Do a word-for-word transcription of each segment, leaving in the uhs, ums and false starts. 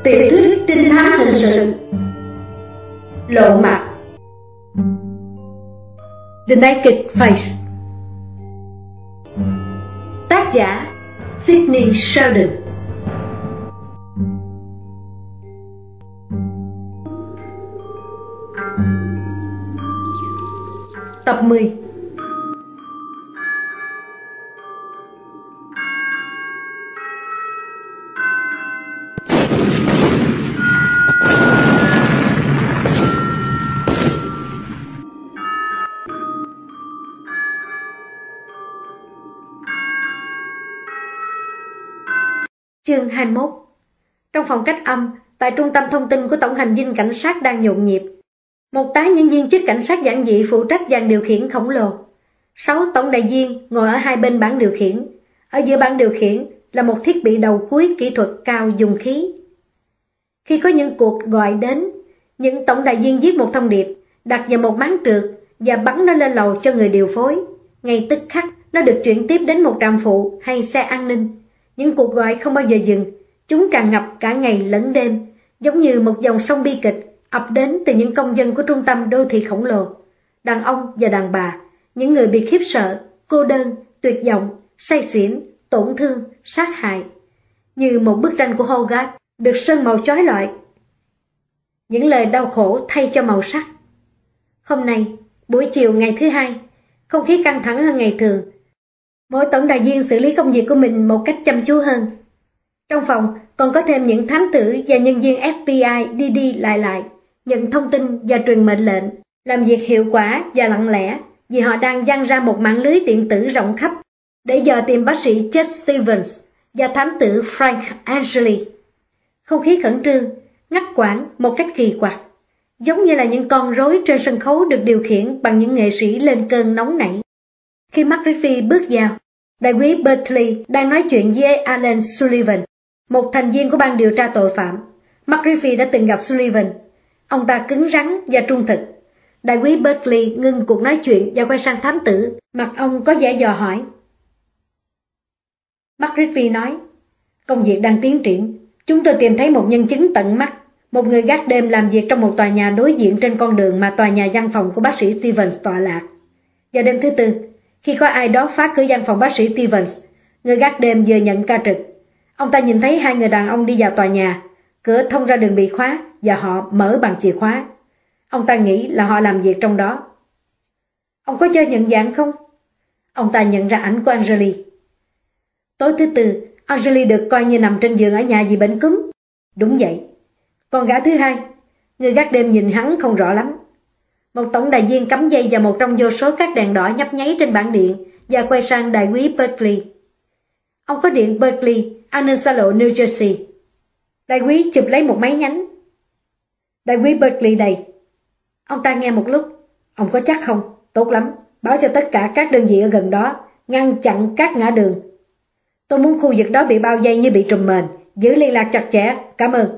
Tiểu thuyết trinh thám hình sự Lộ mặt. The Naked Face. Tác giả Sidney Sheldon. Tập mười. Chương hai mươi mốt. Trong phòng cách âm, tại trung tâm thông tin của tổng hành dinh cảnh sát đang nhộn nhịp. Một tá nhân viên chức cảnh sát giản dị phụ trách dàn điều khiển khổng lồ. Sáu tổng đại viên ngồi ở hai bên bảng điều khiển. Ở giữa bảng điều khiển là một thiết bị đầu cuối kỹ thuật cao dùng khí. Khi có những cuộc gọi đến, những tổng đại viên viết một thông điệp, đặt vào một máng trượt và bắn nó lên lầu cho người điều phối. Ngay tức khắc, nó được chuyển tiếp đến một trạm phụ hay xe an ninh. Những cuộc gọi không bao giờ dừng, chúng tràn ngập cả ngày lẫn đêm, giống như một dòng sông bi kịch ập đến từ những công dân của trung tâm đô thị khổng lồ. Đàn ông và đàn bà, những người bị khiếp sợ, cô đơn, tuyệt vọng, say xỉn, tổn thương, sát hại. Như một bức tranh của Hogarth được sơn màu chói lọi. Những lời đau khổ thay cho màu sắc. Hôm nay, buổi chiều ngày thứ hai, không khí căng thẳng hơn ngày thường. Mỗi tổng đại viên xử lý công việc của mình một cách chăm chú hơn. Trong phòng còn có thêm những thám tử và nhân viên ép bê i đi đi lại lại, nhận thông tin và truyền mệnh lệnh, làm việc hiệu quả và lặng lẽ vì họ đang dang ra một mạng lưới điện tử rộng khắp để dò tìm bác sĩ Chet Stevens và thám tử Frank Angeli. Không khí khẩn trương, ngắt quãng một cách kỳ quặc, giống như là những con rối trên sân khấu được điều khiển bằng những nghệ sĩ lên cơn nóng nảy. Khi McGriffy bước vào, đại úy Bertley đang nói chuyện với Alan Sullivan, một thành viên của ban điều tra tội phạm. McGriffy đã từng gặp Sullivan. Ông ta cứng rắn và trung thực. Đại úy Bertley ngưng cuộc nói chuyện và quay sang thám tử, mặt ông có vẻ dò hỏi. McGriffy nói, công việc đang tiến triển. Chúng tôi tìm thấy một nhân chứng tận mắt, một người gác đêm làm việc trong một tòa nhà đối diện trên con đường mà tòa nhà văn phòng của bác sĩ Stevens tọa lạc. Vào đêm thứ tư, khi có ai đó phá cửa văn phòng bác sĩ Stevens, người gác đêm vừa nhận ca trực. Ông ta nhìn thấy hai người đàn ông đi vào tòa nhà, cửa thông ra đường bị khóa và họ mở bằng chìa khóa. Ông ta nghĩ là họ làm việc trong đó. Ông có cho nhận dạng không? Ông ta nhận ra ảnh của Angeli. Tối thứ tư, Angeli được coi như nằm trên giường ở nhà vì bệnh cúm. Đúng vậy. Còn gã thứ hai, người gác đêm nhìn hắn không rõ lắm. Một tổng đại viên cắm dây vào một trong vô số các đèn đỏ nhấp nháy trên bảng điện và quay sang đại úy Bertley. Ông có điện Bertley, an ninh xa lộ New Jersey. Đại úy chụp lấy một máy nhánh. Đại úy Bertley đầy. Ông ta nghe một lúc. Ông có chắc không? Tốt lắm. Báo cho tất cả các đơn vị ở gần đó, ngăn chặn các ngã đường. Tôi muốn khu vực đó bị bao vây như bị trùm mền. Giữ liên lạc chặt chẽ. Cảm ơn.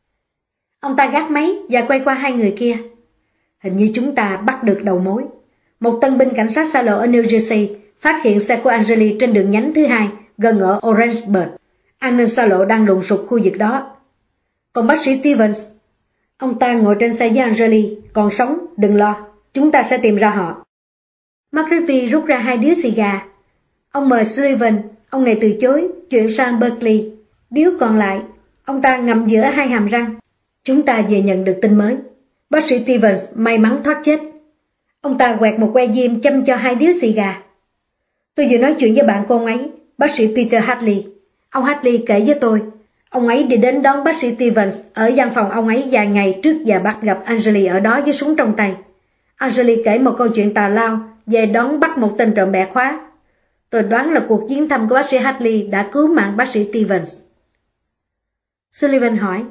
Ông ta gác máy và quay qua hai người kia. Hình như chúng ta bắt được đầu mối. Một tân binh cảnh sát xa lộ ở New Jersey phát hiện xe của Angeli trên đường nhánh thứ hai gần ở Orangeburg. An ninh xa lộ đang đồn sục khu vực đó. Còn bác sĩ Stevens, ông ta ngồi trên xe với Angeli, còn sống, đừng lo, chúng ta sẽ tìm ra họ. McGriffy rút ra hai điếu xì gà. Ông mời Sullivan, ông này từ chối, chuyển sang Bertley. Điếu còn lại, ông ta ngậm giữa hai hàm răng. Chúng ta vừa nhận được tin mới. Bác sĩ Stevens may mắn thoát chết. Ông ta quẹt một que diêm châm cho hai điếu xì gà. Tôi vừa nói chuyện với bạn của ông ấy, bác sĩ Peter Hadley. Ông Hadley kể với tôi, ông ấy đi đến đón bác sĩ Stevens ở văn phòng ông ấy vài ngày trước và bắt gặp Angeli ở đó với súng trong tay. Angeli kể một câu chuyện tào lao về đón bắt một tên trộm bẻ khóa. Tôi đoán là cuộc viếng thăm của bác sĩ Hadley đã cứu mạng bác sĩ Stevens. Sullivan hỏi,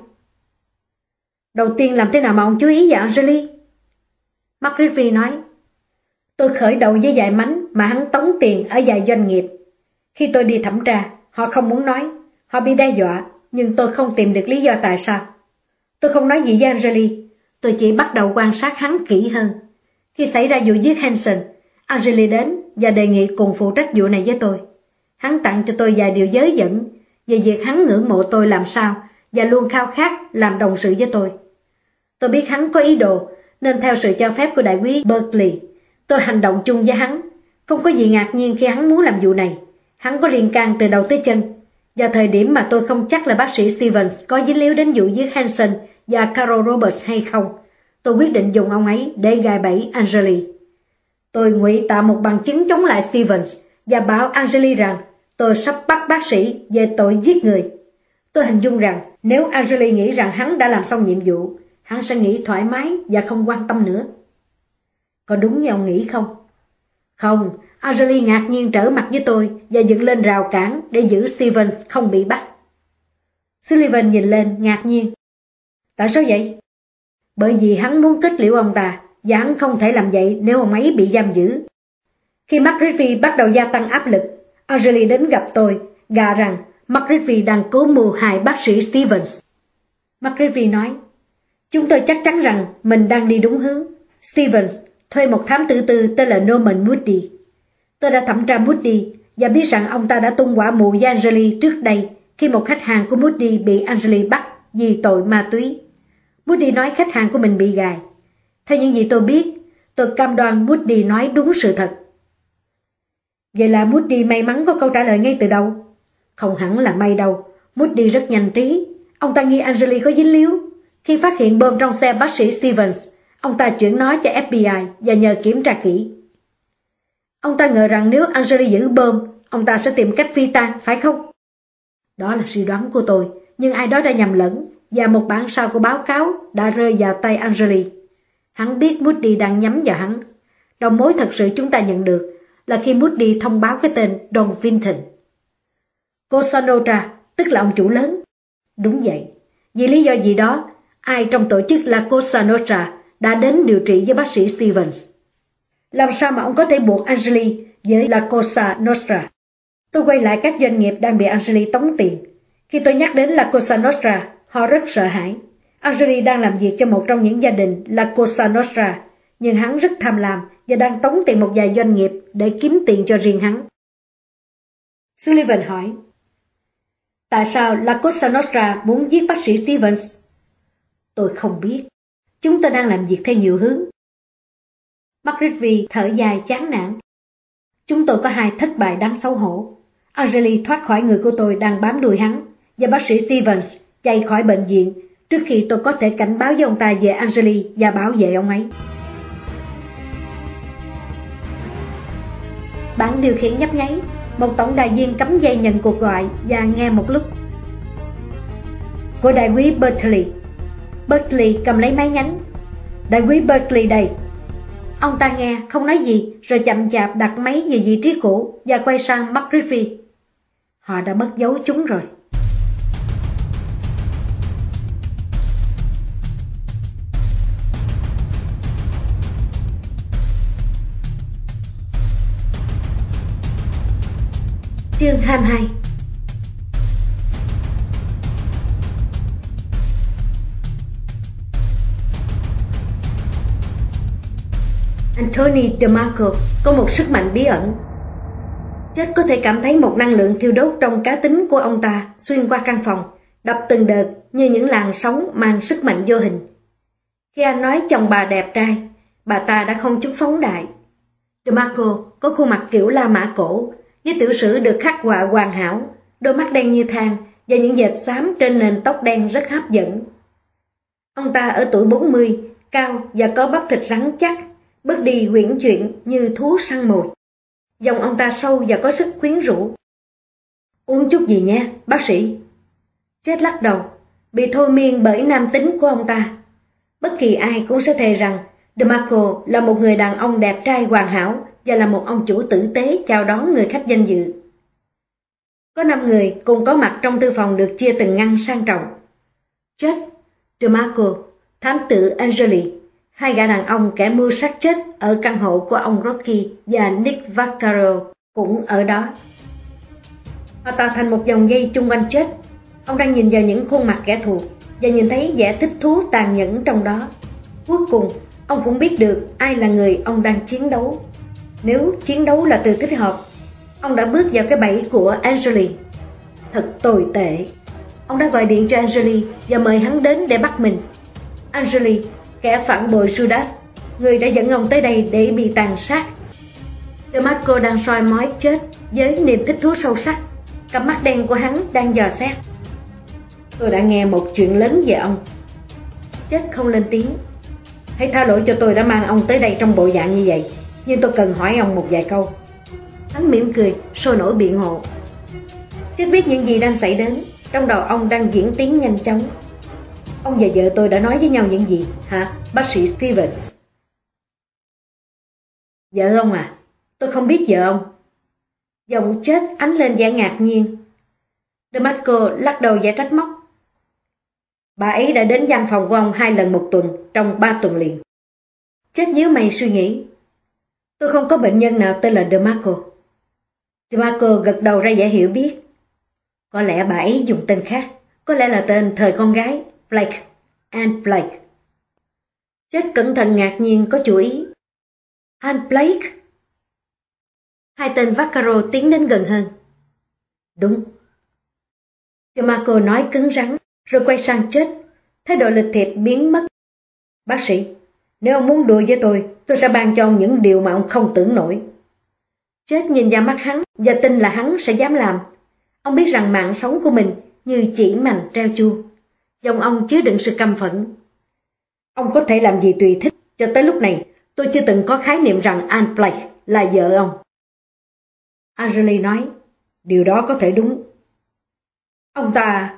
đầu tiên làm thế nào mà ông chú ý vào Angeli? McGriffy nói, tôi khởi đầu với vài mánh mà hắn tống tiền ở vài doanh nghiệp. Khi tôi đi thẩm tra, họ không muốn nói, họ bị đe dọa, nhưng tôi không tìm được lý do tại sao. Tôi không nói gì với Angeli, tôi chỉ bắt đầu quan sát hắn kỹ hơn. Khi xảy ra vụ giết Hanson, Angeli đến và đề nghị cùng phụ trách vụ này với tôi. Hắn tặng cho tôi vài điều giới dẫn về việc hắn ngưỡng mộ tôi làm sao và luôn khao khát làm đồng sự với tôi. Tôi biết hắn có ý đồ, nên theo sự cho phép của đại úy Berkeley, tôi hành động chung với hắn. Không có gì ngạc nhiên khi hắn muốn làm vụ này. Hắn có liên can từ đầu tới chân. Vào thời điểm mà tôi không chắc là bác sĩ Stevens có dính líu đến vụ giết Hanson và Carol Roberts hay không, tôi quyết định dùng ông ấy để gài bẫy Angeli. Tôi ngụy tạo một bằng chứng chống lại Stevens và bảo Angeli rằng tôi sắp bắt bác sĩ về tội giết người. Tôi hình dung rằng nếu Angeli nghĩ rằng hắn đã làm xong nhiệm vụ, hắn sẽ nghĩ thoải mái và không quan tâm nữa. Có đúng như ông nghĩ không? Không, Angeli ngạc nhiên trở mặt với tôi và dựng lên rào cản để giữ Stevens không bị bắt. Sullivan nhìn lên ngạc nhiên. Tại sao vậy? Bởi vì hắn muốn kết liễu ông ta, và hắn không thể làm vậy nếu ông ấy bị giam giữ. Khi McRiffy bắt đầu gia tăng áp lực, Angeli đến gặp tôi, gà rằng McRiffy đang cố mưu hại bác sĩ Stevens. McRiffy nói, chúng tôi chắc chắn rằng mình đang đi đúng hướng. Stevens thuê một thám tử tư tên là Norman Moody. Tôi đã thẩm tra Moody và biết rằng ông ta đã tung quả mù với Angeli trước đây khi một khách hàng của Moody bị Angeli bắt vì tội ma túy. Moody nói khách hàng của mình bị gài. Theo những gì tôi biết, tôi cam đoan Moody nói đúng sự thật. Vậy là Moody may mắn có câu trả lời ngay từ đầu. Không hẳn là may đâu, Moody rất nhanh trí. Ông ta nghi Angeli có dính líu. Khi phát hiện bom trong xe bác sĩ Stevens, ông ta chuyển nó cho ép bê i và nhờ kiểm tra kỹ. Ông ta ngờ rằng nếu Angeli giữ bom, ông ta sẽ tìm cách phi tang, phải không? Đó là suy đoán của tôi, nhưng ai đó đã nhầm lẫn, và một bản sao của báo cáo đã rơi vào tay Angeli. Hắn biết Moody đang nhắm vào hắn. Đầu mối thật sự chúng ta nhận được là khi Moody thông báo cái tên Don Vinton. Cosa Nostra, tức là ông chủ lớn. Đúng vậy, vì lý do gì đó, ai trong tổ chức La Cosa Nostra đã đến điều trị với bác sĩ Stevens. Làm sao mà ông có thể buộc Angeli với La Cosa Nostra? Tôi quay lại các doanh nghiệp đang bị Angeli tống tiền. Khi tôi nhắc đến La Cosa Nostra, họ rất sợ hãi. Angeli đang làm việc cho một trong những gia đình La Cosa Nostra, nhưng hắn rất tham lam và đang tống tiền một vài doanh nghiệp để kiếm tiền cho riêng hắn. Sullivan hỏi, tại sao La Cosa Nostra muốn giết bác sĩ Stevens? Tôi không biết. Chúng tôi đang làm việc theo nhiều hướng. McRiffy thở dài chán nản. Chúng tôi có hai thất bại đáng xấu hổ. Angeli thoát khỏi người của tôi đang bám đuôi hắn, và bác sĩ Stevens chạy khỏi bệnh viện trước khi tôi có thể cảnh báo với ông ta về Angeli và bảo vệ ông ấy. Bảng điều khiển nhấp nháy, một tổng đài viên cắm dây nhận cuộc gọi và nghe một lúc. Của đại úy Berkeley. Berkeley cầm lấy máy nhánh. Đại úy Berkeley đây. Ông ta nghe, không nói gì, rồi chậm chạp đặt máy về vị trí cũ và quay sang McRiffy. Họ đã mất dấu chúng rồi. Chương hai mươi hai. Anthony DeMarco có một sức mạnh bí ẩn. Chết có thể cảm thấy một năng lượng thiêu đốt trong cá tính của ông ta xuyên qua căn phòng, đập từng đợt như những làn sóng mang sức mạnh vô hình. Khi anh nói chồng bà đẹp trai, bà ta đã không chút phóng đại. DeMarco có khuôn mặt kiểu La Mã cổ, với tiểu sử được khắc họa hoàn hảo, đôi mắt đen như than và những vệt xám trên nền tóc đen rất hấp dẫn. Ông ta ở tuổi bốn mươi, cao và có bắp thịt rắn chắc, bước đi uyển chuyển như thú săn mồi. Giọng ông ta sâu và có sức quyến rũ. Uống chút gì nhé, bác sĩ. Chết lắc đầu, bị thôi miên bởi nam tính của ông ta. Bất kỳ ai cũng sẽ thề rằng DeMarco là một người đàn ông đẹp trai hoàn hảo và là một ông chủ tử tế chào đón người khách danh dự. Có năm người cùng có mặt trong thư phòng được chia từng ngăn sang trọng. Chết, DeMarco, thám tử Angeli, hai gã đàn ông kẻ mưu sát chết ở căn hộ của ông Rocky và Nick Vaccaro cũng ở đó. Họ tạo thành một vòng dây chung quanh chết. Ông đang nhìn vào những khuôn mặt kẻ thù và nhìn thấy vẻ thích thú tàn nhẫn trong đó. Cuối cùng, ông cũng biết được ai là người ông đang chiến đấu. Nếu chiến đấu là từ thích hợp, ông đã bước vào cái bẫy của Angeli. Thật tồi tệ. Ông đã gọi điện cho Angeli và mời hắn đến để bắt mình. Angeli, kẻ phản bội Judas, người đã dẫn ông tới đây để bị tàn sát. DeMarco đang soi mói chết với niềm thích thú sâu sắc. Cặp mắt đen của hắn đang dò xét. Tôi đã nghe một chuyện lớn về ông. Chết không lên tiếng. Hãy tha lỗi cho tôi đã mang ông tới đây trong bộ dạng như vậy, nhưng tôi cần hỏi ông một vài câu. Hắn mỉm cười, sôi nổi biện hộ. Chết biết những gì đang xảy đến. Trong đầu ông đang diễn tiến nhanh chóng. Ông và vợ tôi đã nói với nhau những gì, hả, bác sĩ Stevens? Vợ ông à? Tôi không biết vợ ông. Giọng chết ánh lên vẻ ngạc nhiên. DeMarco lắc đầu vẻ trách móc. Bà ấy đã đến văn phòng của ông hai lần một tuần trong ba tuần liền. Chết nhíu mày suy nghĩ. Tôi không có bệnh nhân nào tên là DeMarco. DeMarco gật đầu ra vẻ hiểu biết. Có lẽ bà ấy dùng tên khác, có lẽ là tên thời con gái, Blake, Anne Blake. Chết cẩn thận ngạc nhiên có chú ý. Anne Blake? Hai tên Vaccaro tiến đến gần hơn. Đúng. DeMarco nói cứng rắn, rồi quay sang chết, thái độ lịch thiệp biến mất. Bác sĩ, nếu ông muốn đùa với tôi, tôi sẽ ban cho ông những điều mà ông không tưởng nổi. Chết nhìn vào mắt hắn và tin là hắn sẽ dám làm. Ông biết rằng mạng sống của mình như chỉ mành treo chuông. Giọng ông chứa đựng sự căm phẫn. Ông có thể làm gì tùy thích, cho tới lúc này tôi chưa từng có khái niệm rằng Anne Blake là vợ ông. Angeli nói, điều đó có thể đúng. Ông ta...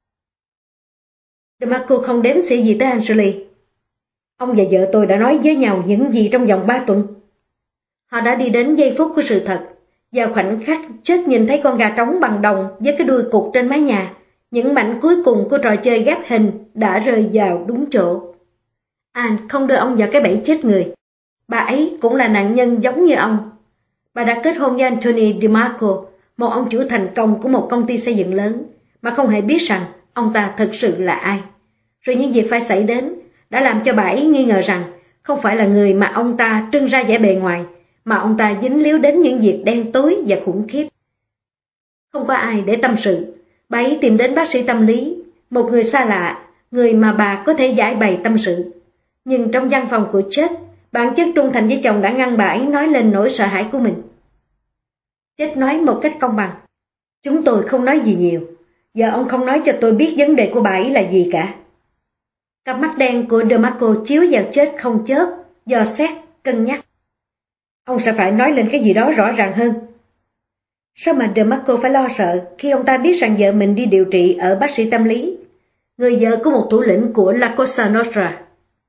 DeMarco không đếm xỉa gì tới Angeli. Ông và vợ tôi đã nói với nhau những gì trong vòng ba tuần. Họ đã đi đến giây phút của sự thật. Vào khoảnh khắc chết nhìn thấy con gà trống bằng đồng với cái đuôi cụt trên mái nhà, những mảnh cuối cùng của trò chơi ghép hình đã rơi vào đúng chỗ. Anne không đưa ông vào cái bẫy chết người. Bà ấy cũng là nạn nhân giống như ông. Bà đã kết hôn với Anthony DeMarco, một ông chủ thành công của một công ty xây dựng lớn, mà không hề biết rằng ông ta thực sự là ai. Rồi những việc phải xảy đến đã làm cho bà ấy nghi ngờ rằng không phải là người mà ông ta trưng ra vẻ bề ngoài, mà ông ta dính líu đến những việc đen tối và khủng khiếp. Không có ai để tâm sự, bà ấy tìm đến bác sĩ tâm lý, một người xa lạ, người mà bà có thể giải bày tâm sự. Nhưng trong văn phòng của chết, bản chất trung thành với chồng đã ngăn bà ấy nói lên nỗi sợ hãi của mình. Chết nói một cách công bằng. Chúng tôi không nói gì nhiều, giờ ông không nói cho tôi biết vấn đề của bà ấy là gì cả. Cặp mắt đen của DeMarco chiếu vào chết không chớp, dò xét, cân nhắc. Ông sẽ phải nói lên cái gì đó rõ ràng hơn. Sao mà DeMarco phải lo sợ khi ông ta biết rằng vợ mình đi điều trị ở bác sĩ tâm lý, người vợ của một thủ lĩnh của La Cosa Nostra?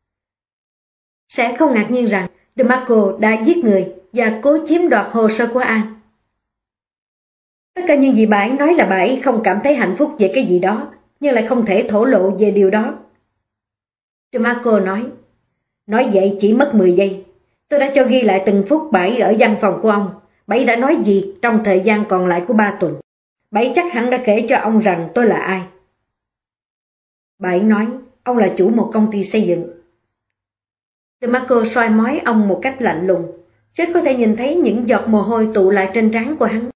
Sẽ không ngạc nhiên rằng DeMarco đã giết người và cố chiếm đoạt hồ sơ của Anne. Tất cả những gì bà ấy nói là bà ấy không cảm thấy hạnh phúc về cái gì đó, nhưng lại không thể thổ lộ về điều đó. DeMarco nói, nói vậy chỉ mất mười giây. Tôi đã cho ghi lại từng phút bà ấy ở văn phòng của ông. Bà ấy đã nói gì trong thời gian còn lại của ba tuần. Bà ấy chắc hẳn đã kể cho ông rằng tôi là ai. Bà ấy nói, ông là chủ một công ty xây dựng. DeMarco soi mói ông một cách lạnh lùng. Chết có thể nhìn thấy những giọt mồ hôi tụ lại trên trán của hắn.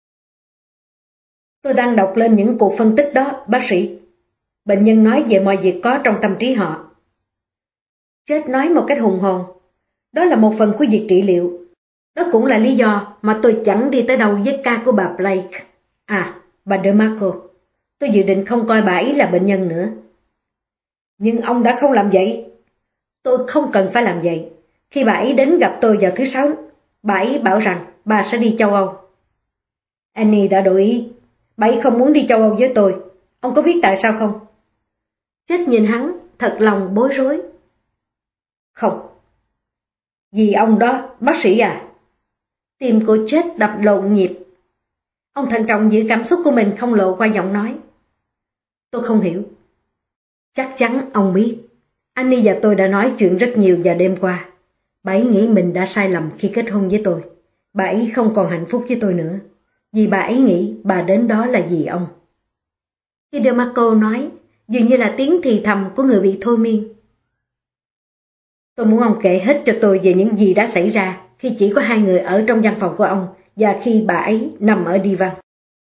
Tôi đang đọc lên những cuộc phân tích đó, bác sĩ. Bệnh nhân nói về mọi việc có trong tâm trí họ. Chết nói một cách hùng hồn. Đó là một phần của việc trị liệu. Đó cũng là lý do mà tôi chẳng đi tới đâu với ca của bà Blake. À, bà DeMarco. Tôi dự định không coi bà ấy là bệnh nhân nữa. Nhưng ông đã không làm vậy. Tôi không cần phải làm vậy. Khi bà ấy đến gặp tôi vào thứ sáu, bà ấy bảo rằng bà sẽ đi châu Âu. Annie đã đổi ý. Bà ấy không muốn đi châu Âu với tôi. Ông có biết tại sao không? Chết nhìn hắn, thật lòng bối rối. Không. Vì ông đó, bác sĩ à? Tim của chết đập lộn nhịp. Ông thận trọng giữ cảm xúc của mình không lộ qua giọng nói. Tôi không hiểu. Chắc chắn ông biết. Annie và tôi đã nói chuyện rất nhiều vào đêm qua. Bà ấy nghĩ mình đã sai lầm khi kết hôn với tôi. Bà ấy không còn hạnh phúc với tôi nữa. Vì bà ấy nghĩ bà đến đó là vì ông. Khi DeMarco nói, dường như là tiếng thì thầm của người bị thôi miên. Tôi muốn ông kể hết cho tôi về những gì đã xảy ra khi chỉ có hai người ở trong văn phòng của ông và khi bà ấy nằm ở đi văn.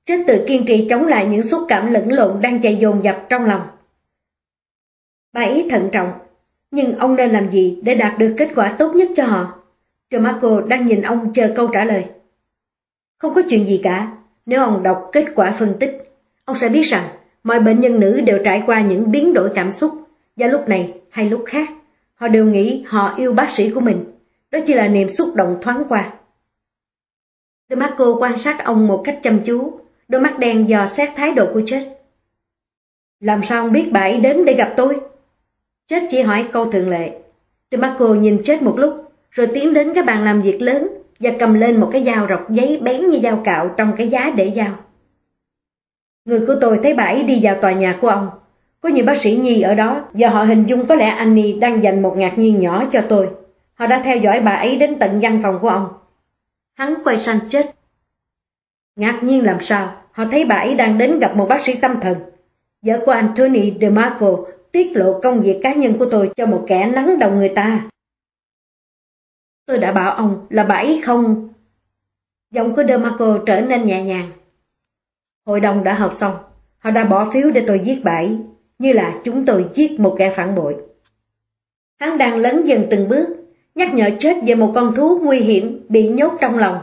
Chết tự kiên trì chống lại những xúc cảm lẫn lộn đang chạy dồn dập trong lòng. Bà ấy thận trọng, nhưng ông nên làm gì để đạt được kết quả tốt nhất cho họ? DeMarco đang nhìn ông chờ câu trả lời. Không có chuyện gì cả, nếu ông đọc kết quả phân tích, ông sẽ biết rằng mọi bệnh nhân nữ đều trải qua những biến đổi cảm xúc, và lúc này hay lúc khác, họ đều nghĩ họ yêu bác sĩ của mình, đó chỉ là niềm xúc động thoáng qua. DeMarco quan sát ông một cách chăm chú, đôi mắt đen dò xét thái độ của Chết. Làm sao ông biết bà ấy đến để gặp tôi? Chết chỉ hỏi câu thường lệ. DeMarco nhìn Chết một lúc, rồi tiến đến cái bàn làm việc lớn và cầm lên một cái dao rọc giấy bén như dao cạo trong cái giá để dao. Người của tôi thấy bà ấy đi vào tòa nhà của ông. Có nhiều bác sĩ nhi ở đó và họ hình dung có lẽ Annie đang dành một ngạc nhiên nhỏ cho tôi. Họ đã theo dõi bà ấy đến tận văn phòng của ông. Hắn quay sang Chết. Ngạc nhiên làm sao? Họ thấy bà ấy đang đến gặp một bác sĩ tâm thần. Vợ của Anthony DeMarco tiết lộ công việc cá nhân của tôi cho một kẻ nắng đầu người ta. Tôi đã bảo ông là bà ấy không... Giọng của DeMarco trở nên nhẹ nhàng. Hội đồng đã họp xong, họ đã bỏ phiếu để tôi giết bà ấy, như là chúng tôi giết một kẻ phản bội. Hắn đang lấn dần từng bước, nhắc nhở Chết về một con thú nguy hiểm bị nhốt trong lòng.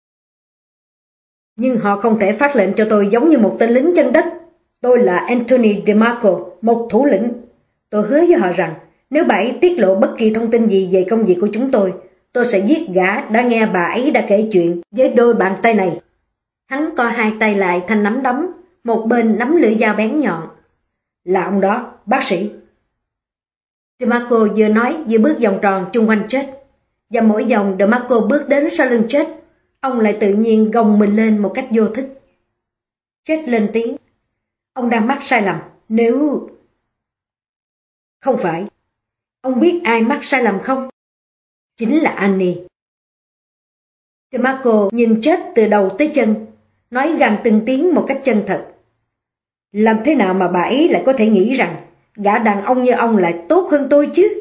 Nhưng họ không thể phát lệnh cho tôi giống như một tên lính chân đất. Tôi là Anthony DeMarco, một thủ lĩnh. Tôi hứa với họ rằng nếu bà ấy tiết lộ bất kỳ thông tin gì về công việc của chúng tôi, tôi sẽ giết gã đã nghe bà ấy đã kể chuyện với đôi bàn tay này. Hắn co hai tay lại thành nắm đấm, một bên nắm lưỡi dao bén nhọn. Là ông đó, bác sĩ. DeMarco vừa nói vừa bước vòng tròn chung quanh Chết. Và mỗi vòng DeMarco bước đến sau lưng Chết, ông lại tự nhiên gồng mình lên một cách vô thức. Chết lên tiếng. Ông đang mắc sai lầm, nếu... Không phải. Ông biết ai mắc sai lầm không? Chính là Annie. DeMarco nhìn Chết từ đầu tới chân, nói gằn từng tiếng một cách chân thật. Làm thế nào mà bà ấy lại có thể nghĩ rằng gã đàn ông như ông lại tốt hơn tôi chứ?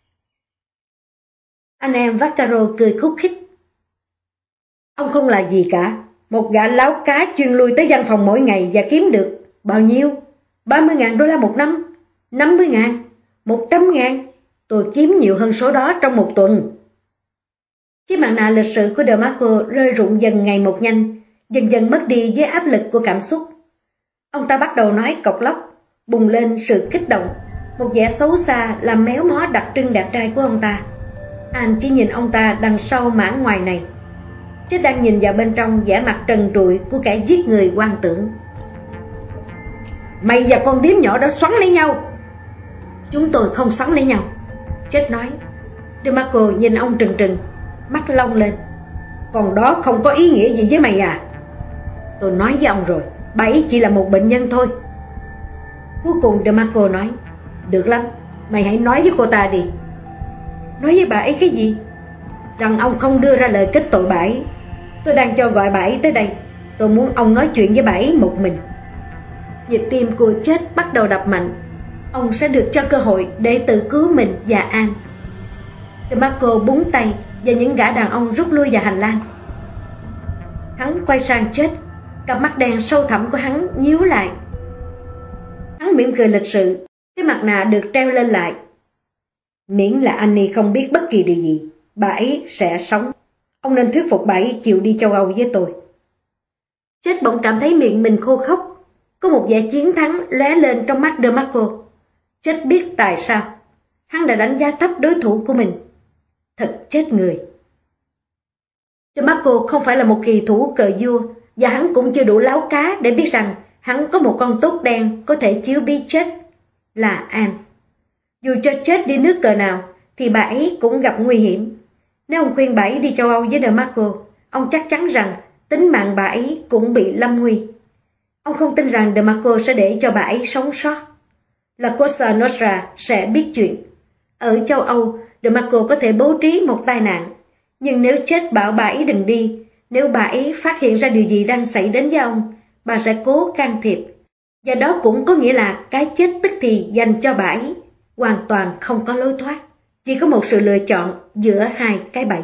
Anh em Vaccaro cười khúc khích. Ông không là gì cả, một gã láo cá chuyên lui tới văn phòng mỗi ngày và kiếm được bao nhiêu? ba mươi ngàn đô la một năm, năm mươi ngàn, một trăm ngàn. Tôi kiếm nhiều hơn số đó trong một tuần. Chiếc mặt nạ lịch sự của DeMarco rơi rụng dần ngày một nhanh, dần dần mất đi với áp lực của cảm xúc. Ông ta bắt đầu nói cộc lốc, bùng lên sự kích động, một vẻ xấu xa làm méo mó đặc trưng đẹp trai của ông ta. Anh chỉ nhìn ông ta đằng sau mã ngoài này, chứ đang nhìn vào bên trong vẻ mặt trần trụi của kẻ giết người hoang tưởng. Mày và con điếm nhỏ đã xoắn lấy nhau. Chúng tôi không xoắn lấy nhau, Chết nói. DeMarco nhìn ông trừng trừng, mắt long lên. Còn đó không có ý nghĩa gì với mày à? Tôi nói với ông rồi, bà ấy chỉ là một bệnh nhân thôi. Cuối cùng DeMarco nói. Được lắm, mày hãy nói với cô ta đi. Nói với bà ấy cái gì? Rằng ông không đưa ra lời kết tội bà ấy. Tôi đang cho gọi bà ấy tới đây. Tôi muốn ông nói chuyện với bà ấy một mình. Nhịp tim của Chết bắt đầu đập mạnh. Ông sẽ được cho cơ hội để tự cứu mình và An. DeMarco búng tay và những gã đàn ông rút lui vào hành lang. Hắn quay sang Chết, cặp mắt đen sâu thẳm của hắn nhíu lại. Hắn mỉm cười lịch sự, cái mặt nạ được treo lên lại. Miễn là Annie không biết bất kỳ điều gì, bà ấy sẽ sống. Ông nên thuyết phục bà ấy chịu đi châu Âu với tôi. Chết bỗng cảm thấy miệng mình khô khốc. Có một vẻ chiến thắng lóe lên trong mắt DeMarco. Chết biết tại sao. Hắn đã đánh giá thấp đối thủ của mình. Thật chết người. DeMarco không phải là một kỳ thủ cờ vua, và hắn cũng chưa đủ láo cá để biết rằng hắn có một con tốt đen có thể chiếu bí Chết, là Anne. Dù cho Chết đi nước cờ nào thì bà ấy cũng gặp nguy hiểm. Nếu ông khuyên bà ấy đi châu Âu với DeMarco, ông chắc chắn rằng tính mạng bà ấy cũng bị lâm nguy. Ông không tin rằng DeMarco sẽ để cho bà ấy sống sót. La Cosa Nostra sẽ biết chuyện. Ở châu Âu, DeMarco có thể bố trí một tai nạn. Nhưng nếu Chết bảo bà ấy đừng đi, nếu bà ấy phát hiện ra điều gì đang xảy đến với ông, bà sẽ cố can thiệp. Và đó cũng có nghĩa là cái chết tức thì dành cho bà ấy, hoàn toàn không có lối thoát. Chỉ có một sự lựa chọn giữa hai cái bẫy.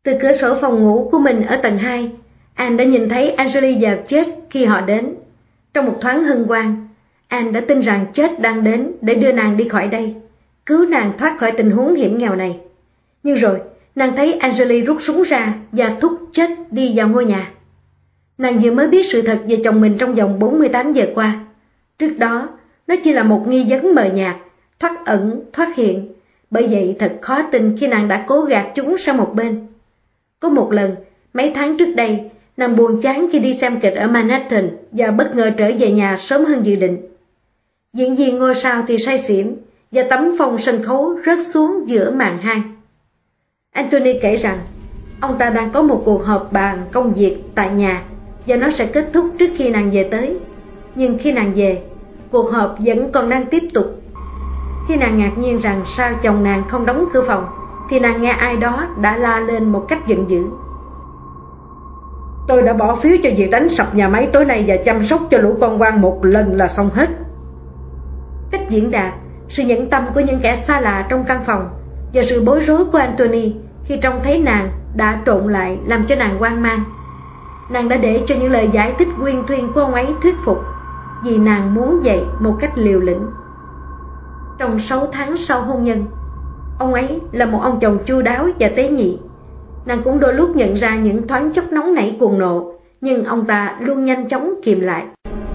Từ cửa sổ phòng ngủ của mình ở tầng hai, Anne đã nhìn thấy Angeli và Jess khi họ đến. Trong một thoáng hân hoan, Anne đã tin rằng Jess đang đến để đưa nàng đi khỏi đây, cứu nàng thoát khỏi tình huống hiểm nghèo này. Nhưng rồi, nàng thấy Angeli rút súng ra và thúc Jess đi vào ngôi nhà. Nàng vừa mới biết sự thật về chồng mình trong vòng bốn mươi tám giờ qua. Trước đó, nó chỉ là một nghi vấn mờ nhạt, thoát ẩn, thoát hiện. Bởi vậy thật khó tin khi nàng đã cố gạt chúng sang một bên. Có một lần, mấy tháng trước đây, nàng buồn chán khi đi xem kịch ở Manhattan và bất ngờ trở về nhà sớm hơn dự định. Diễn viên ngôi sao thì say xỉn và tấm phông sân khấu rớt xuống giữa màn hai. Anthony kể rằng ông ta đang có một cuộc họp bàn công việc tại nhà và nó sẽ kết thúc trước khi nàng về tới. Nhưng khi nàng về, cuộc họp vẫn còn đang tiếp tục. Khi nàng ngạc nhiên rằng sao chồng nàng không đóng cửa phòng, thì nàng nghe ai đó đã la lên một cách giận dữ. Tôi đã bỏ phiếu cho việc đánh sập nhà máy tối nay và chăm sóc cho lũ con quan một lần là xong hết. Cách diễn đạt, sự nhẫn tâm của những kẻ xa lạ trong căn phòng và sự bối rối của Anthony khi trông thấy nàng đã trộn lại làm cho nàng hoang mang. Nàng đã để cho những lời giải thích uyên thuyên của ông ấy thuyết phục, vì nàng muốn vậy một cách liều lĩnh. Trong sáu tháng sau hôn nhân, ông ấy là một ông chồng chu đáo và tế nhị. Nàng cũng đôi lúc nhận ra những thoáng chốc nóng nảy cuồng nộ, nhưng ông ta luôn nhanh chóng kìm lại.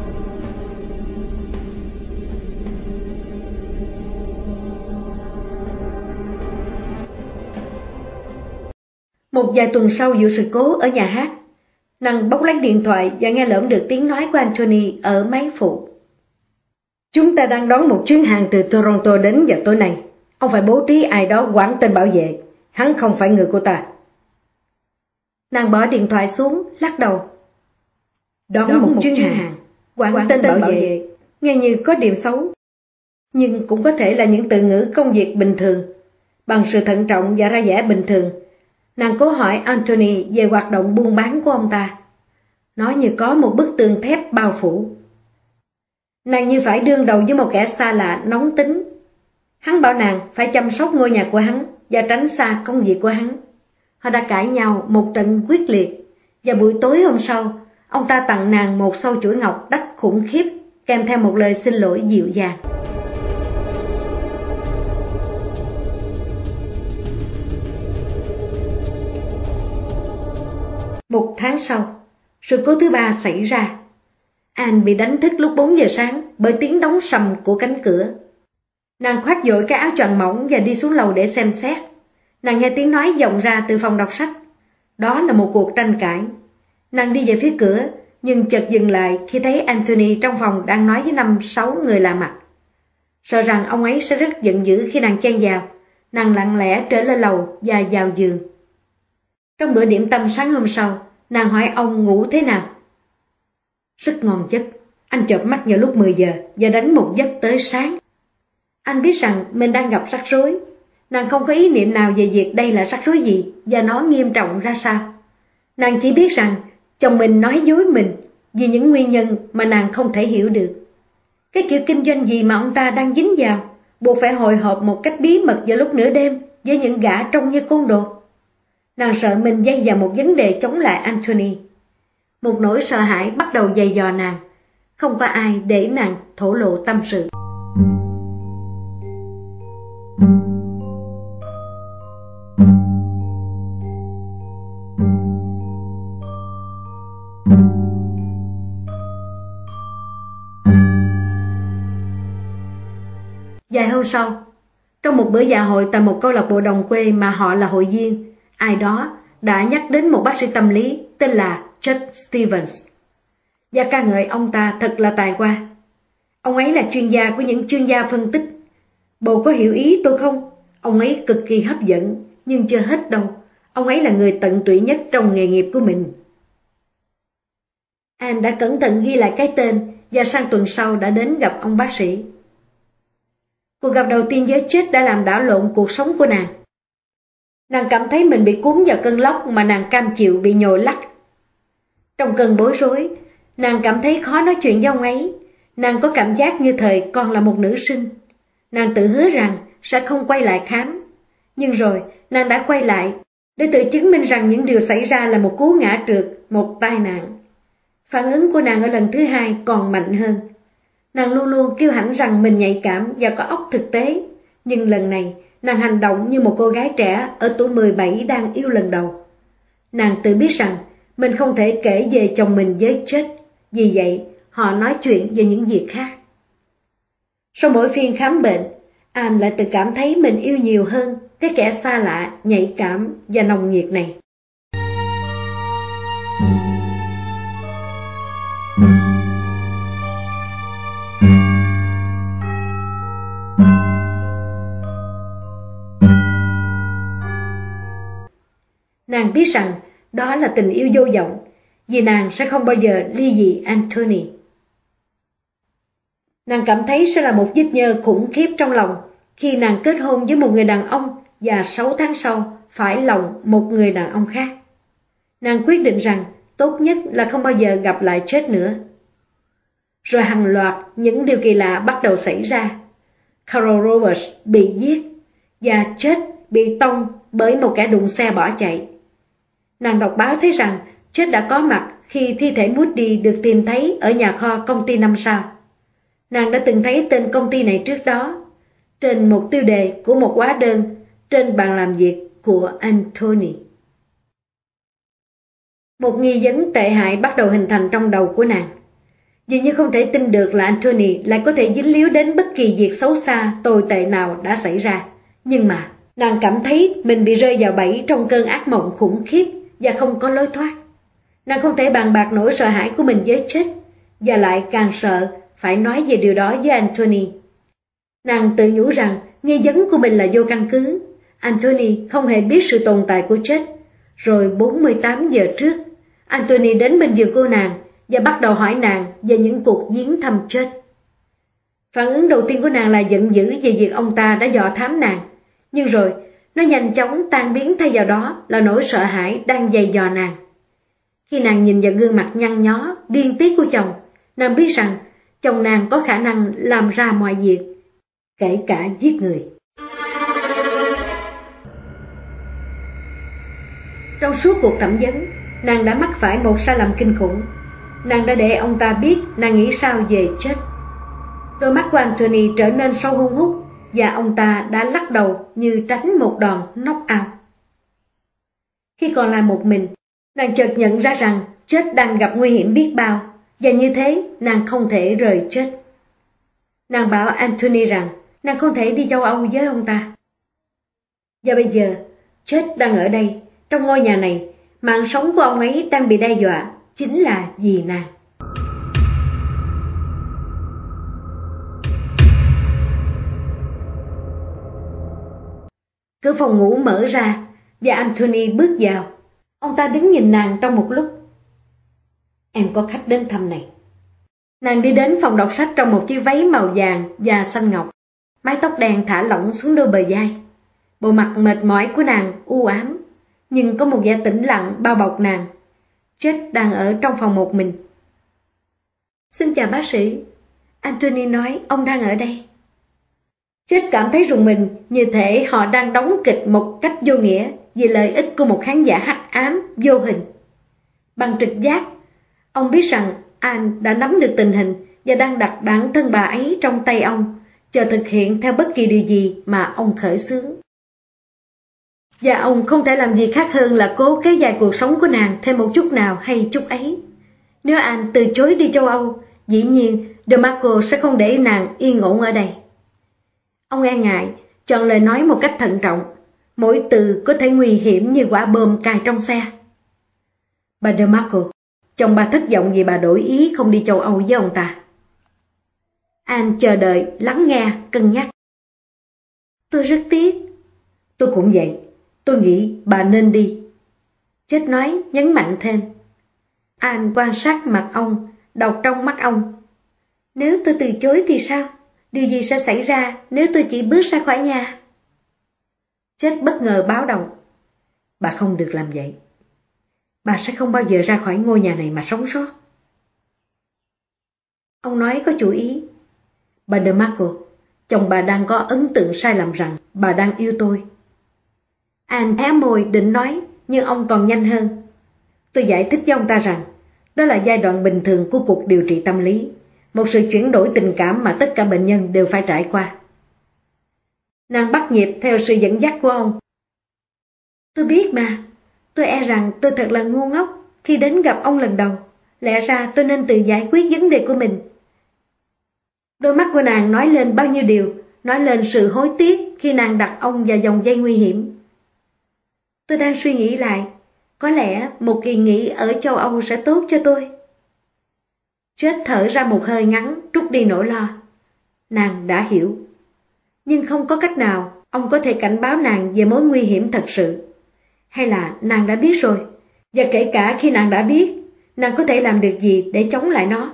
Một vài tuần sau vụ sự cố ở nhà hát, nàng bốc lấy điện thoại và nghe lỡm được tiếng nói của Anthony ở máy phụ. Chúng ta đang đón một chuyến hàng từ Toronto đến vào tối nay. Ông phải bố trí ai đó quản tên bảo vệ. Hắn không phải người của ta. Nàng bỏ điện thoại xuống, lắc đầu. Đón, đón một, một chuyến hàng, hàng quản, quản tên, tên bảo, bảo vệ. vệ nghe như có điểm xấu, nhưng cũng có thể là những từ ngữ công việc bình thường. Bằng sự thận trọng và ra vẻ bình thường, nàng cố hỏi Anthony về hoạt động buôn bán của ông ta. Nó như có một bức tường thép bao phủ. Nàng như phải đương đầu với một kẻ xa lạ nóng tính. Hắn bảo nàng phải chăm sóc ngôi nhà của hắn và tránh xa công việc của hắn. Họ đã cãi nhau một trận quyết liệt, và buổi tối hôm sau, ông ta tặng nàng một sâu chuỗi ngọc đắt khủng khiếp, kèm theo một lời xin lỗi dịu dàng. Một tháng sau, sự cố thứ ba xảy ra. Anne bị đánh thức lúc bốn giờ sáng bởi tiếng đóng sầm của cánh cửa. Nàng khoác vội cái áo choàng mỏng và đi xuống lầu để xem xét. Nàng nghe tiếng nói vọng ra từ phòng đọc sách. Đó là một cuộc tranh cãi. Nàng đi về phía cửa, nhưng chợt dừng lại khi thấy Anthony trong phòng đang nói với năm sáu người lạ mặt. Sợ rằng ông ấy sẽ rất giận dữ khi nàng chen vào, nàng lặng lẽ trở lên lầu và vào giường. Trong bữa điểm tâm sáng hôm sau, nàng hỏi ông ngủ thế nào. Rất ngon giấc, anh chợp mắt vào lúc mười giờ và đánh một giấc tới sáng. Anh biết rằng mình đang gặp rắc rối. Nàng không có ý niệm nào về việc đây là rắc rối gì và nó nghiêm trọng ra sao. Nàng chỉ biết rằng chồng mình nói dối mình vì những nguyên nhân mà nàng không thể hiểu được. Cái kiểu kinh doanh gì mà ông ta đang dính vào, buộc phải hội họp một cách bí mật vào lúc nửa đêm với những gã trông như côn đồ. Nàng sợ mình dây vào một vấn đề chống lại Anthony. Một nỗi sợ hãi bắt đầu dày dò nàng. Không có ai để nàng thổ lộ tâm sự. Vài hôm sau, trong một bữa dạ hội tại một câu lạc bộ đồng quê mà họ là hội viên, ai đó đã nhắc đến một bác sĩ tâm lý tên là Chuck Stevens và ca ngợi ông ta thật là tài hoa. Ông ấy là chuyên gia của những chuyên gia phân tích. Bồ có hiểu ý tôi không? Ông ấy cực kỳ hấp dẫn, nhưng chưa hết đâu. Ông ấy là người tận tụy nhất trong nghề nghiệp của mình. Anne đã cẩn thận ghi lại cái tên và sang tuần sau đã đến gặp ông bác sĩ. Cuộc gặp đầu tiên với Chết đã làm đảo lộn cuộc sống của nàng. Nàng cảm thấy mình bị cuốn vào cơn lốc mà nàng cam chịu bị nhồi lắc. Trong cơn bối rối, nàng cảm thấy khó nói chuyện với ông ấy. Nàng có cảm giác như thời còn là một nữ sinh. Nàng tự hứa rằng sẽ không quay lại khám. Nhưng rồi, nàng đã quay lại để tự chứng minh rằng những điều xảy ra là một cú ngã trượt, một tai nạn. Phản ứng của nàng ở lần thứ hai còn mạnh hơn. Nàng luôn luôn kiêu hãnh rằng mình nhạy cảm và có óc thực tế, nhưng lần này nàng hành động như một cô gái trẻ ở tuổi mười bảy đang yêu lần đầu. Nàng tự biết rằng mình không thể kể về chồng mình với chết, vì vậy họ nói chuyện về những việc khác. Sau mỗi phiên khám bệnh, Anne lại tự cảm thấy mình yêu nhiều hơn cái kẻ xa lạ, nhạy cảm và nồng nhiệt này. Nàng biết rằng đó là tình yêu vô vọng, vì nàng sẽ không bao giờ ly dị Anthony. Nàng cảm thấy sẽ là một vết nhơ khủng khiếp trong lòng khi nàng kết hôn với một người đàn ông và sáu tháng sau phải lòng một người đàn ông khác. Nàng quyết định rằng tốt nhất là không bao giờ gặp lại chết nữa. Rồi hàng loạt những điều kỳ lạ bắt đầu xảy ra. Carol Roberts bị giết và chết bị tông bởi một kẻ đụng xe bỏ chạy. Nàng đọc báo thấy rằng chết đã có mặt khi thi thể Moody được tìm thấy ở nhà kho công ty năm sao. Nàng đã từng thấy tên công ty này trước đó, trên một tiêu đề của một hóa đơn trên bàn làm việc của Anthony. Một nghi vấn tệ hại bắt đầu hình thành trong đầu của nàng. Dường như không thể tin được là Anthony lại có thể dính líu đến bất kỳ việc xấu xa, tồi tệ nào đã xảy ra. Nhưng mà, nàng cảm thấy mình bị rơi vào bẫy trong cơn ác mộng khủng khiếp và không có lối thoát. Nàng không thể bàn bạc nỗi sợ hãi của mình với chết, và lại càng sợ phải nói về điều đó với Anthony. Nàng tự nhủ rằng nghi vấn của mình là vô căn cứ. Anthony không hề biết sự tồn tại của chết. Rồi bốn mươi tám giờ trước, Anthony đến bên giường cô nàng và bắt đầu hỏi nàng về những cuộc viếng thăm chết. Phản ứng đầu tiên của nàng là giận dữ về việc ông ta đã dò thám nàng, nhưng rồi nó nhanh chóng tan biến, thay vào đó là nỗi sợ hãi đang dày dò nàng. Khi nàng nhìn vào gương mặt nhăn nhó, điên tiết của chồng, nàng biết rằng chồng nàng có khả năng làm ra mọi việc, kể cả giết người. Trong suốt cuộc thẩm vấn, nàng đã mắc phải một sai lầm kinh khủng. Nàng đã để ông ta biết nàng nghĩ sao về chết. Đôi mắt của Anthony trở nên sâu hun hút và ông ta đã lắc đầu như tránh một đòn knock out. Khi còn lại một mình, nàng chợt nhận ra rằng chết đang gặp nguy hiểm biết bao, và như thế nàng không thể rời chết. Nàng bảo Anthony rằng nàng không thể đi châu Âu với ông ta. Và bây giờ, chết đang ở đây, trong ngôi nhà này, mạng sống của ông ấy đang bị đe dọa, chính là vì nàng. Cửa phòng ngủ mở ra và Anthony bước vào. Ông ta đứng nhìn nàng trong một lúc. Em có khách đến thăm này. Nàng đi đến phòng đọc sách trong một chiếc váy màu vàng và xanh ngọc. Mái tóc đen thả lỏng xuống đôi bờ vai. Bộ mặt mệt mỏi của nàng u ám, nhưng có một vẻ tĩnh lặng bao bọc nàng. Chết đang ở trong phòng một mình. Xin chào bác sĩ. Anthony nói ông đang ở đây. Chết cảm thấy rùng mình, như thể họ đang đóng kịch một cách vô nghĩa vì lợi ích của một khán giả hắc ám, vô hình. Bằng trực giác, ông biết rằng Anne đã nắm được tình hình và đang đặt bản thân bà ấy trong tay ông, chờ thực hiện theo bất kỳ điều gì mà ông khởi xướng. Và ông không thể làm gì khác hơn là cố kéo dài cuộc sống của nàng thêm một chút nào hay chút ấy. Nếu Anne từ chối đi châu Âu, dĩ nhiên DeMarco sẽ không để nàng yên ổn ở đây. Ông e ngại, chọn lời nói một cách thận trọng, mỗi từ có thể nguy hiểm như quả bom cài trong xe. Bà DeMarco, chồng bà thất vọng vì bà đổi ý không đi châu Âu với ông ta. Anne chờ đợi, lắng nghe, cân nhắc. Tôi rất tiếc. Tôi cũng vậy, tôi nghĩ bà nên đi. Chết nói, nhấn mạnh thêm. Anne quan sát mặt ông, đọc trong mắt ông. Nếu tôi từ chối thì sao? Điều gì sẽ xảy ra nếu tôi chỉ bước ra khỏi nhà? Chết bất ngờ báo động. Bà không được làm vậy. Bà sẽ không bao giờ ra khỏi ngôi nhà này mà sống sót. Ông nói có chủ ý. Bà DeMarco, chồng bà đang có ấn tượng sai lầm rằng bà đang yêu tôi. Anh hé môi định nói, nhưng ông còn nhanh hơn. Tôi giải thích với ông ta rằng, đó là giai đoạn bình thường của cuộc điều trị tâm lý, một sự chuyển đổi tình cảm mà tất cả bệnh nhân đều phải trải qua. Nàng bắt nhịp theo sự dẫn dắt của ông. Tôi biết mà, tôi e rằng tôi thật là ngu ngốc khi đến gặp ông lần đầu, lẽ ra tôi nên tự giải quyết vấn đề của mình. Đôi mắt của nàng nói lên bao nhiêu điều, nói lên sự hối tiếc khi nàng đặt ông vào vòng dây nguy hiểm. Tôi đang suy nghĩ lại, có lẽ một kỳ nghỉ ở châu Âu sẽ tốt cho tôi. Chết thở ra một hơi ngắn, trút đi nỗi lo. Nàng đã hiểu. Nhưng không có cách nào ông có thể cảnh báo nàng về mối nguy hiểm thật sự. Hay là nàng đã biết rồi, và kể cả khi nàng đã biết, nàng có thể làm được gì để chống lại nó?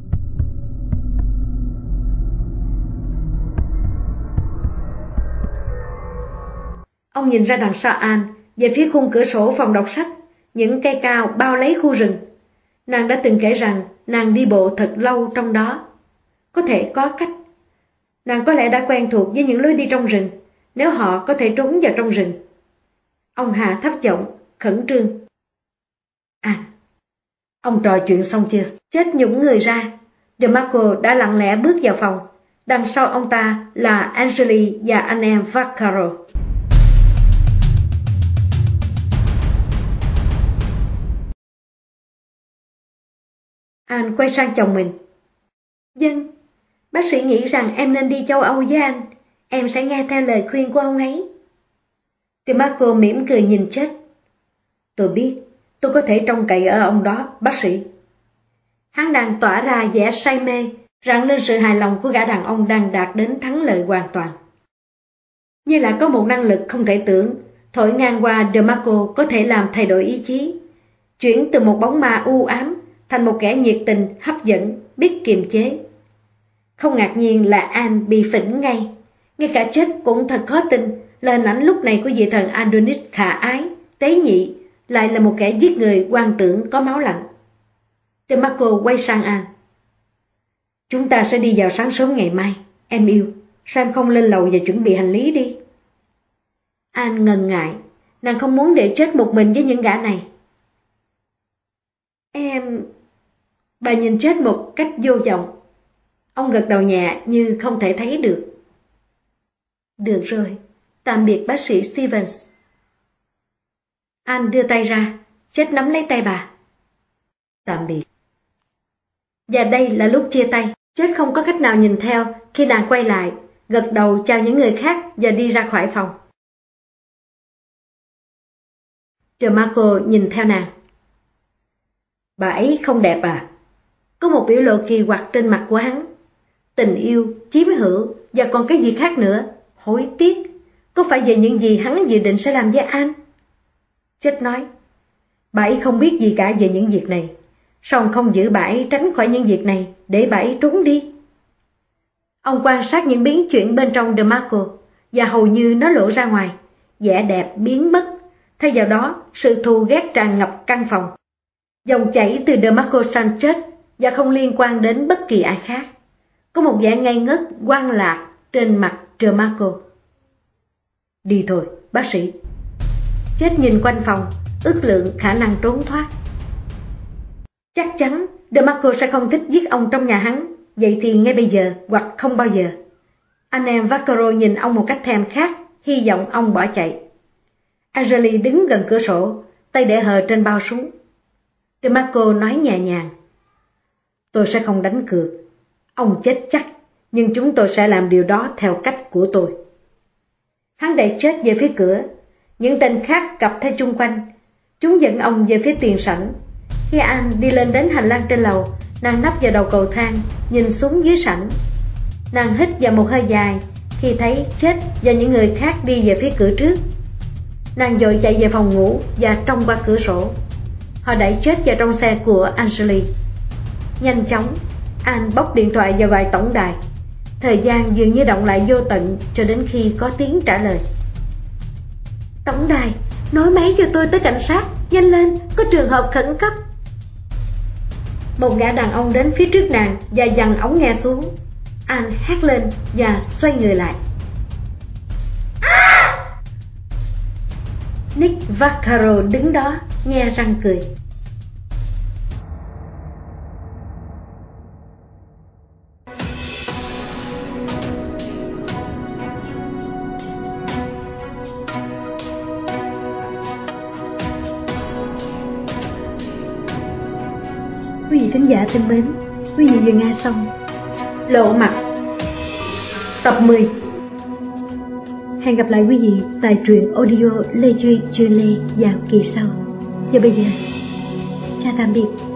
Ông nhìn ra đằng sau Anne, về phía khung cửa sổ phòng đọc sách, những cây cao bao lấy khu rừng. Nàng đã từng kể rằng nàng đi bộ thật lâu trong đó. Có thể có cách. Nàng có lẽ đã quen thuộc với những lối đi trong rừng, nếu họ có thể trốn vào trong rừng. Ông hạ thấp giọng, khẩn trương. À, ông trò chuyện xong chưa? Chết nhũng người ra. DeMarco đã lặng lẽ bước vào phòng. Đằng sau ông ta là Angeli và anh em Vaccaro. Anh quay sang chồng mình. Vâng, bác sĩ nghĩ rằng em nên đi châu Âu với anh. Em sẽ nghe theo lời khuyên của ông ấy. DeMarco mỉm cười nhìn chết. Tôi biết, tôi có thể trông cậy ở ông đó, bác sĩ. Hắn đang tỏa ra vẻ say mê, rạng lên sự hài lòng của gã đàn ông đang đạt đến thắng lợi hoàn toàn. Như là có một năng lực không thể tưởng, thổi ngang qua DeMarco có thể làm thay đổi ý chí, chuyển từ một bóng ma u ám thành một kẻ nhiệt tình, hấp dẫn, biết kiềm chế. Không ngạc nhiên là Anne bị phỉnh ngay, ngay cả chết cũng thật khó tin là hình ảnh lúc này của vị thần Adonis khả ái, tế nhị, lại là một kẻ giết người hoang tưởng có máu lạnh. DeMarco quay sang Anne. Chúng ta sẽ đi vào sáng sớm ngày mai, em yêu, sao em không lên lầu và chuẩn bị hành lý đi? Anne ngần ngại, nàng không muốn để chết một mình với những gã này. Em... Bà nhìn chết một cách vô vọng. Ông gật đầu nhẹ như không thể thấy được. Được rồi, tạm biệt bác sĩ Stevens. Anne đưa tay ra, chết nắm lấy tay bà. Tạm biệt. Và đây là lúc chia tay. Chết không có cách nào nhìn theo khi nàng quay lại, gật đầu chào những người khác và đi ra khỏi phòng. DeMarco nhìn theo nàng. Bà ấy không đẹp à? Có một biểu lộ kỳ quặc trên mặt của hắn. Tình yêu, chiếm hữu và còn cái gì khác nữa, hối tiếc. Có phải về những gì hắn dự định sẽ làm với Anne? Chết nói, bà ấy không biết gì cả về những việc này. Sao không giữ bà ấy tránh khỏi những việc này để bà ấy trốn đi? Ông quan sát những biến chuyển bên trong DeMarco và hầu như nó lộ ra ngoài, vẻ đẹp biến mất, thay vào đó sự thù ghét tràn ngập căn phòng. Dòng chảy từ DeMarco Sanchez và không liên quan đến bất kỳ ai khác. Có một vẻ ngây ngất quan lạc trên mặt DeMarco. Đi thôi, bác sĩ. Chết nhìn quanh phòng, ước lượng khả năng trốn thoát. Chắc chắn DeMarco sẽ không thích giết ông trong nhà hắn, vậy thì ngay bây giờ hoặc không bao giờ. Anh em Vaccaro nhìn ông một cách thèm khát, hy vọng ông bỏ chạy. Angeli đứng gần cửa sổ, tay để hờ trên bao súng. DeMarco nói nhẹ nhàng. Tôi sẽ không đánh cược. Ông chết chắc, nhưng chúng tôi sẽ làm điều đó theo cách của tôi. Hắn đẩy chết về phía cửa. Những tên khác cặp theo chung quanh. Chúng dẫn ông về phía tiền sảnh. Khi Anne đi lên đến hành lang trên lầu, nàng nấp vào đầu cầu thang, nhìn xuống dưới sảnh. Nàng hít vào một hơi dài khi thấy chết và những người khác đi về phía cửa trước. Nàng vội chạy về phòng ngủ và trông qua cửa sổ. Họ đẩy chết vào trong xe của Angeli. Nhanh chóng, Anne bóc điện thoại và gọi tổng đài. Thời gian dường như động lại vô tận cho đến khi có tiếng trả lời. Tổng đài, nói máy cho tôi tới cảnh sát, nhanh lên, có trường hợp khẩn cấp. Một gã đàn ông đến phía trước nàng và giằng ống nghe xuống. Anne hét lên và xoay người lại. À! Nick Vaccaro đứng đó nghe răng cười. Quý vị khán giả thân mến, quý vị vừa nghe xong Lộ mặt tập mười. Hẹn gặp lại quý vị tại truyện audio Lê Duy Chuyên Lê vào kỳ sau. Và bây giờ, chào tạm biệt.